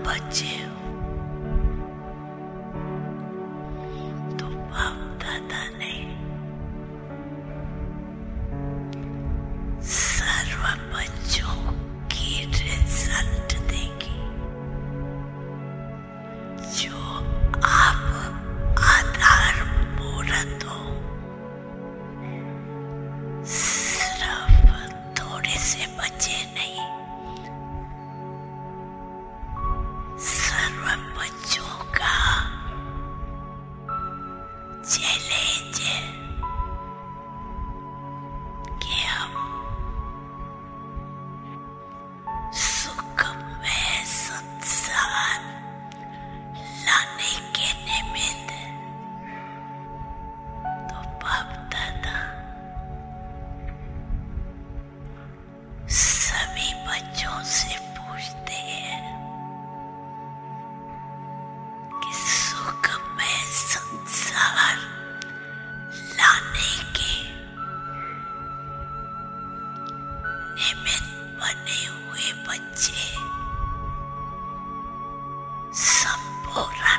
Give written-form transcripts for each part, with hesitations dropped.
बच्चे हो तो बाप दादा ने सर्व बच्चों की रिजल्ट देगी जो आप आधार मूर्त हो। सिर्फ थोड़े से बच्चे नहीं, सर्व बच्चों का चैलेंज है कि हम सुखमय संसार लाने के निमित्त तो बाप दादा सभी बच्चों से पूछते हैं कि सुखमय संसार लाने के निमित्त बने हुए बच्चे संपूर्ण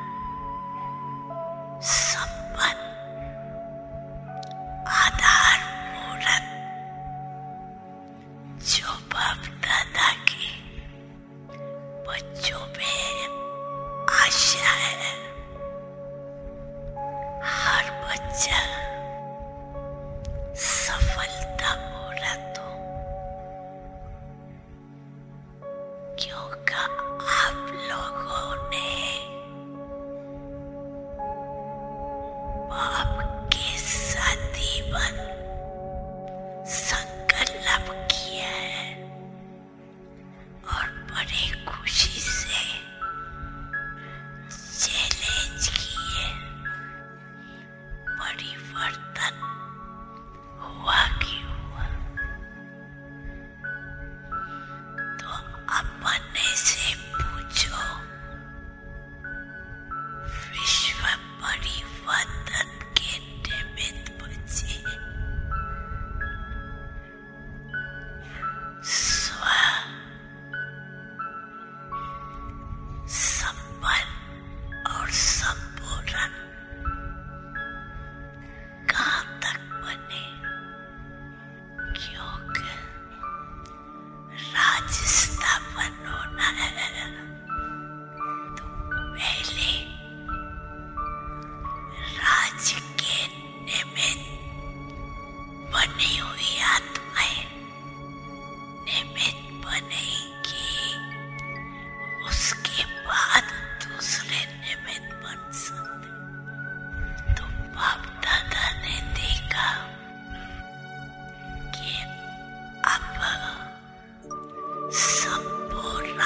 संपन्न आधार मूर्त जो बाप दादा के बच्चों में आशा है। हर बच्चा सफलता मूर्त हो, क्योंकि आप लोगों ने बाप के साथी बन संकल्प किया है और बड़ी खुशी से चैलेंज किए। परिवर्तन हुआ कि हुआ तो अपने से पूछो, विश्व परिवर्तन के निमित्त बचे स्व संपन्न और संपूर्ण कहाँ तक बने, क्योंकि राज्य स्थापन होना है तो पहले राज्य के निमित्त बनी हुई आत्माएं निमित्त बनेगी, उसके बाद दूसरे निमित्त बन सकते। तो बाप दादा ने देखा कि अब संपूर्ण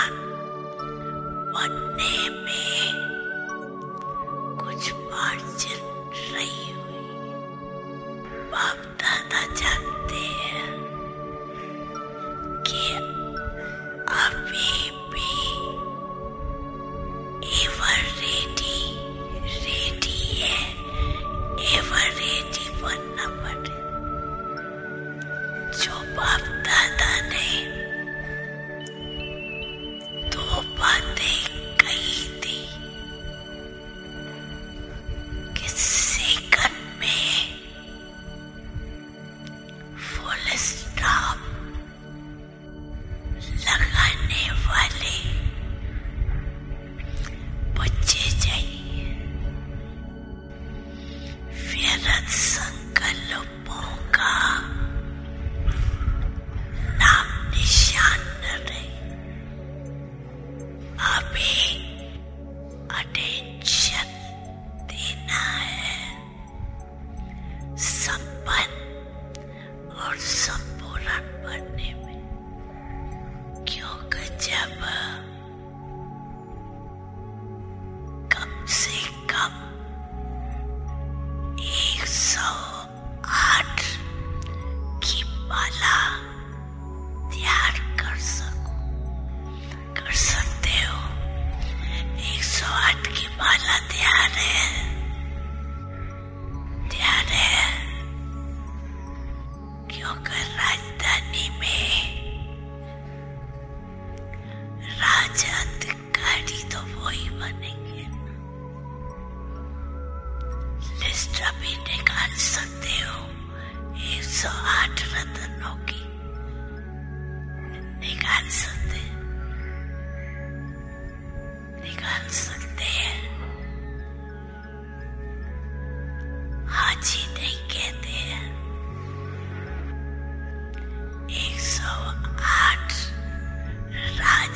बनने में कुछ बात चल रही हुई। बाप दादा जानते हैं कि अभी भी एवर रेडी है, एवर रेडी बनना पड़े। जो बाप दादा ने दो बातें कही थी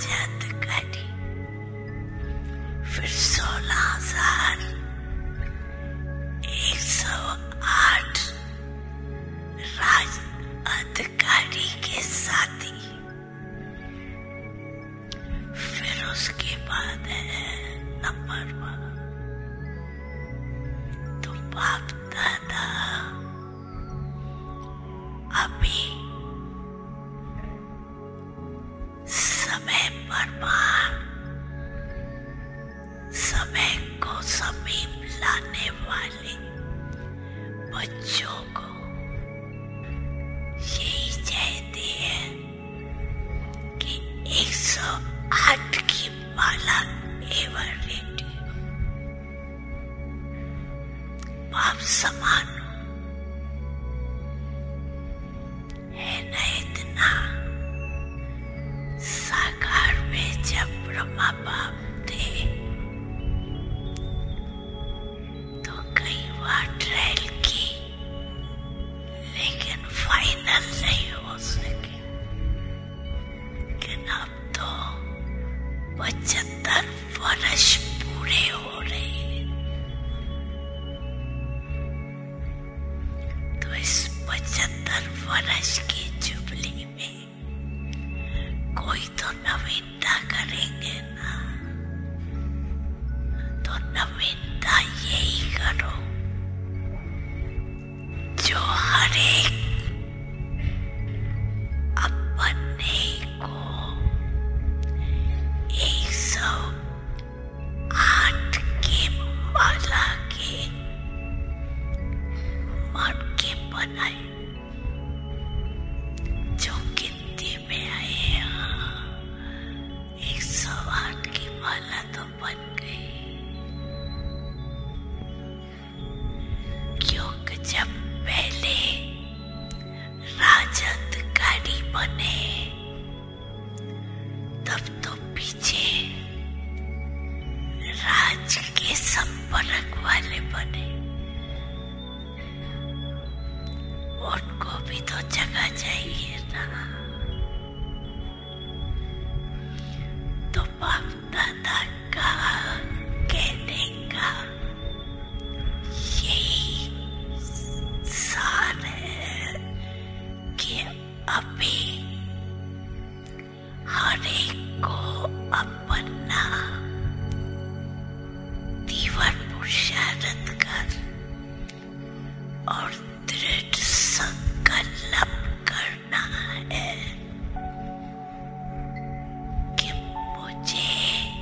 राजद करी, फिर 16,108 राज अधिकारी के साथी। फिर उसके बाद है नंबर 1। तो बाप दादा अभी समय बर्बाद, समय को समीप लाने वाले बच्चों को यही चाहते हैं कि 108 की माला एवर रेडियो बाप समान है न इतना। साकार में जब ब्रह्मा बाप थे तो कई बार ट्रायल की, लेकिन फाइनल नहीं हो सके। लेकिन अब तो 75 वर्ष पूरे हो रहे हैं। तो इस 75 वर्ष की जुबली में कोई तो नवीनता करेंगे ना। तो नवीनता यही करो जो हर एक अपने को 108 के माला के मन के बनाए, जो गिनती में आए। 108 की माला तो बन गई, क्योंकि जब पहले राजअधिकारी बने तब तो पीछे राज के संपर्क वाले बने। उनको भी तो जगह चाहिए ना। तो बाप दादा का कहने का यही सार है कि अभी हर एक को अपना तीव्र पुरुषार्थ कर और दृढ़ संकल्प करना है कि मुझे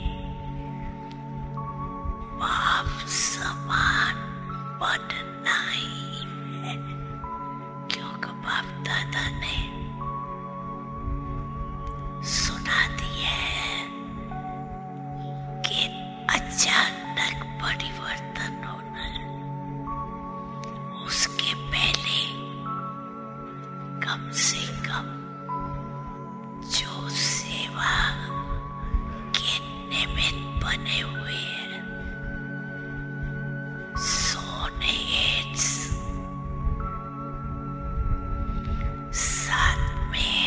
बाप समान बनना ही है। क्योंकि बाप दादा ने सुना दिया है कि अचानक परिवर्तन होना है। उसके पहले कम से कम जो सेवा के निमित्त बने हुए हैं, सोनेट्स, साथ में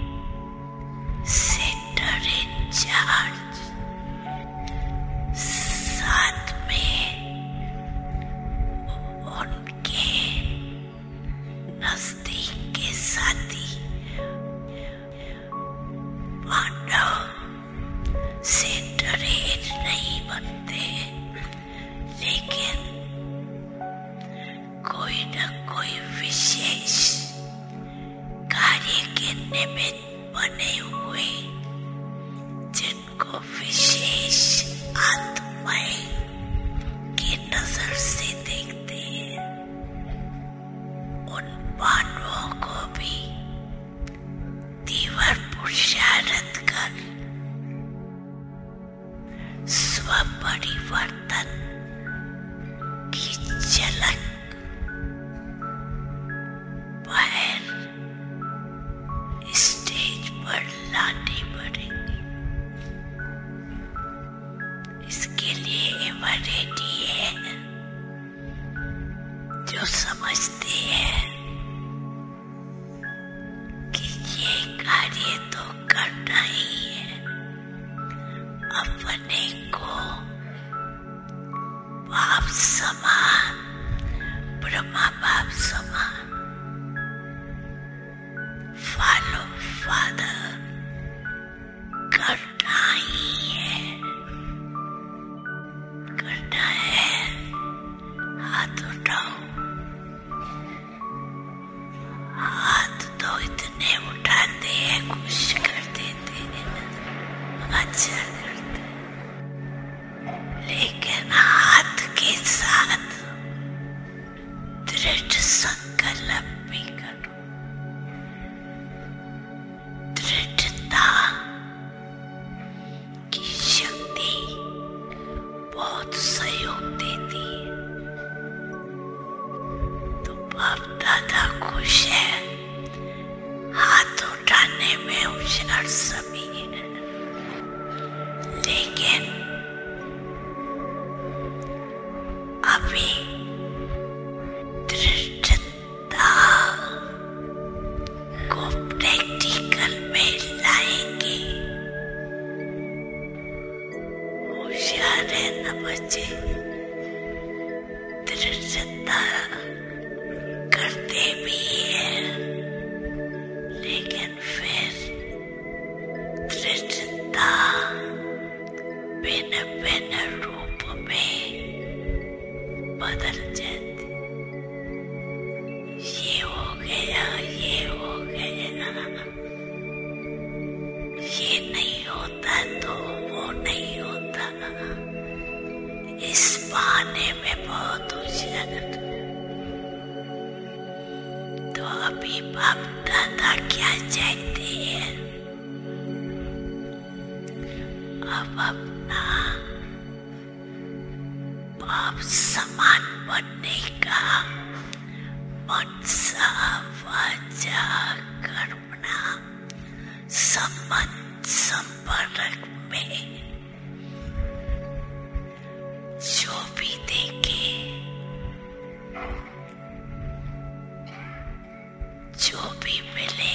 सेंटर इंचार्ज, साथ में उनके नजदीक के साथी पांडव सेंटर हेड नहीं बनते, लेकिन कोई न कोई विशेष कार्य के निमित्त बने हुए, जिनको विशेष आत्माएं की नजर से देखते हैं। उन पांडवों को भी तीव्र पुरुषार्थ कर स्वपरिवर्तन की झलक बाहर स्टेज पर लानी पड़ेगी। इसके लिए एवर रेडी है जो समझते हैं कि ये कार्य तो करना ही है। अपने को बाप समान, ब्रह्मा बाप समान, फॉलो फादर करना ही है, करना है। हाथ उठाओ, हाथ तो इतने उठाते हैं, खुश कर देते हैं, अच्छा करते, लेकिन हाथ के साथ दृढ़ संकल्प भी करो। दृढ़ता की शक्ति बहुत सहयोग देती है। तो बाप दादा खुश है, हाथ उठाने में होशियार सभी है, लेकिन अभी दृढ़ता को प्रैक्टिकल में लाएंगे। होशियार रहना बच्चे, दृढ़ता करते भी है, लेकिन फिर दृढ़ता भिन्न भिन्न रूप में बदल जाती। ये हो गया, ये हो गया, ये नहीं होता तो वो नहीं होता। इस बहाने में बहुत होशियार। तो अभी बाप दादा क्या चाहते हैं? अब अपना बाप समान बनने का मनसा वाचा कर्मणा संबंध संपर्क में जो भी देखे, जो भी मिले,